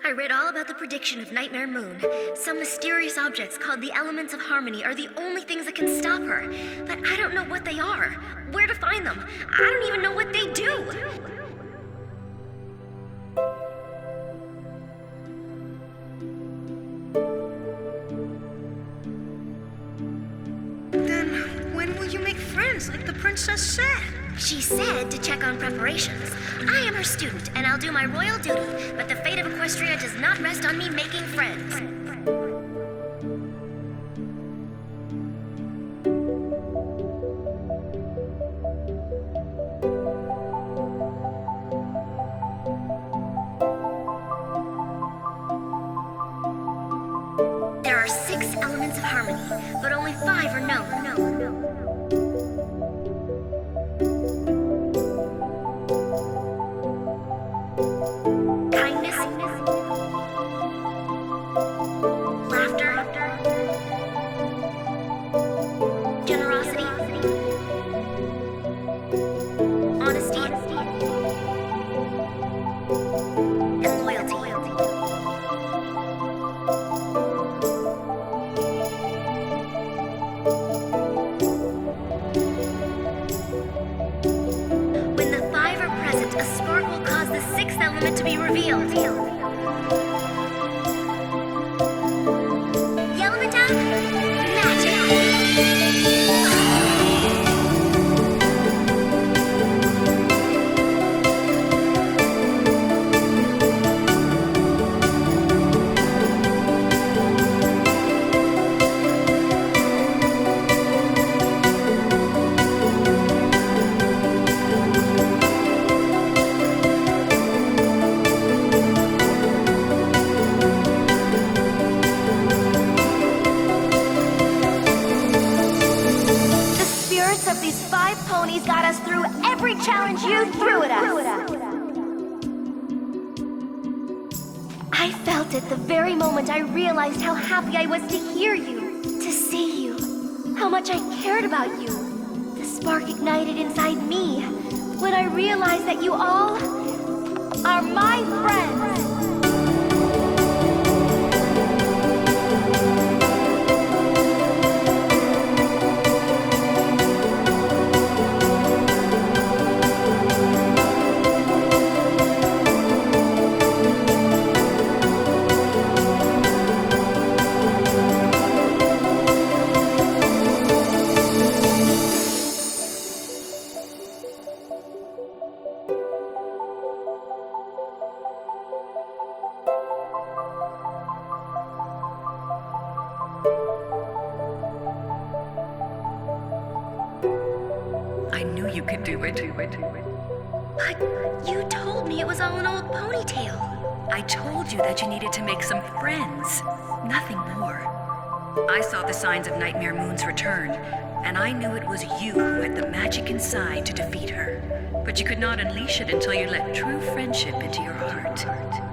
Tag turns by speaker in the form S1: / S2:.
S1: I read all about the prediction of Nightmare Moon. Some mysterious objects called the Elements of Harmony are the only things that can stop her. But I don't know what they are, where to find them. I don't even know what they do.
S2: Then when will you make friends like the princess said?
S1: She said to check on preparations. I am her student, and I'll do my royal duty, but the fate of Equestria does not rest on me making friends. There are 6 elements of harmony, but only 5 are known. Kindness, laughter, generosity, honesty, and loyalty. When the 5 are present, a spark will cause the 6th element to be revealed. The element of magic. Of these 5 ponies got us through every challenge you threw at us. I felt it the very moment I realized how happy I was to hear you, to see you, how much I cared about you. The spark ignited inside me when I realized that you all are my friends.
S3: I knew you could do it.
S1: But you told me it was all an old ponytail.
S3: I told you that you needed to make some friends. Nothing more. I saw the signs of Nightmare Moon's return, and I knew it was you who had the magic inside to defeat her. But you could not unleash it until you let true friendship into your heart.